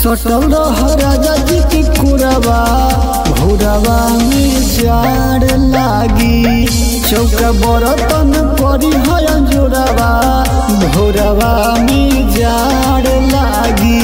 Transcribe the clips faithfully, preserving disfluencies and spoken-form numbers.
सटल राजा जी की कुरवा भोरवा में जाड़ लागी चौका बरतन परी है जोड़वा भोरवा में जाड़ लागी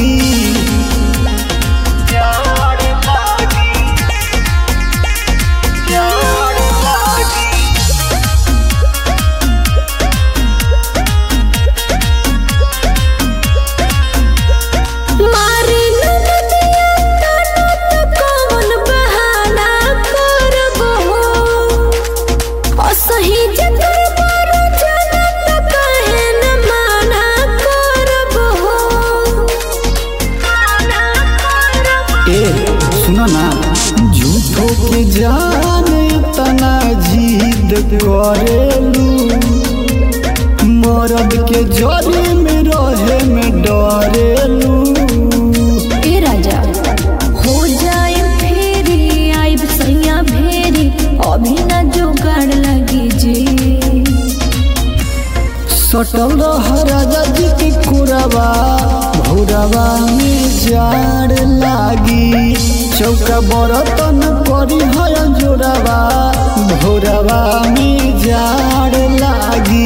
सुनो ना झूठो के जाने तना जिद करेलू मरद के जरी में रहे में डरेलू। ए राजा हो जाए फेरी आइब सैया भेरी अभी ना जोगाड़ लगी जी सटल राजा जी की कुरवा भोरवा में जाड़ लागी चौका बरतन परी है जोड़वा भोरवा में जाड़ लागी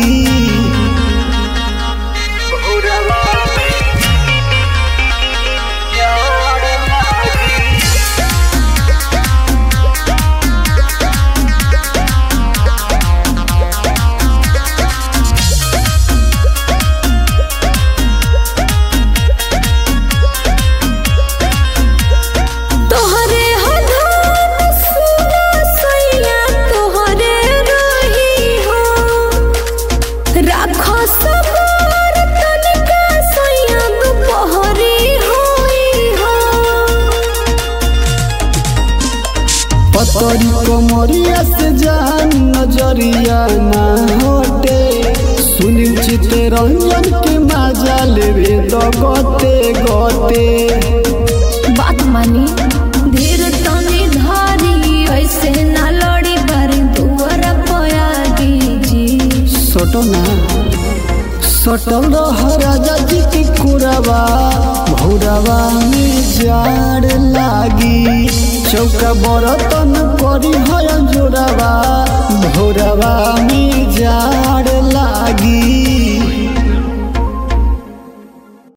पतरी कमरिया से जान नजरिया ना होटे सुनील चित्तरंजन के मजा लेवे तो गते गते बात मानी धीर तनी धारी ऐसे ना लड़ी बारी दुआर पयागी जी सटो ना सटल राजा जी की कुरवा भोरवा में जाड़ लागी चौका बरतन परी है जोड़वा भोरवा में जाड़ लागी।